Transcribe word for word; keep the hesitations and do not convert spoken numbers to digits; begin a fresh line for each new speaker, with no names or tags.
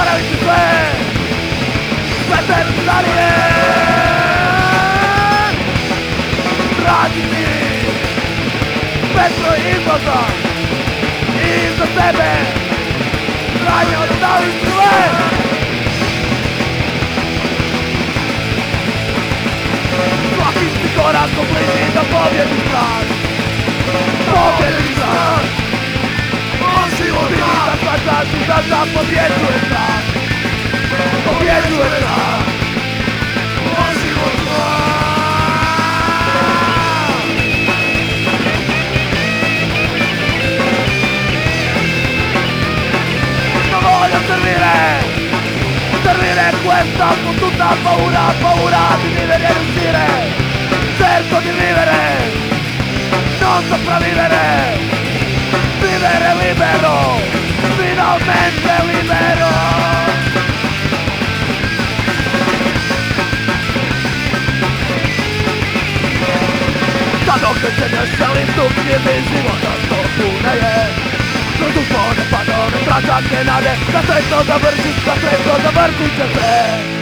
napraviti sve, sve tebi dalje. Raditi petro izlaza i za sebe radnje ostaviti sve. Svaki si korak bliži da pobjediš strah, pobjediš strah. On život vidi da shvataš i da da pobjeđuje strah, pobjeđuje strah. On život strah. Servire, servire questa con tutta paura, paura di vivere e uscire. Cerco di vivere, non sopravvivere, vivere libero, finalmente libero. Kad okrećenje želim dugdje mi života što pune je. Kroz uspone padove, tračake nade, da sretno završi, da sretno završi će se.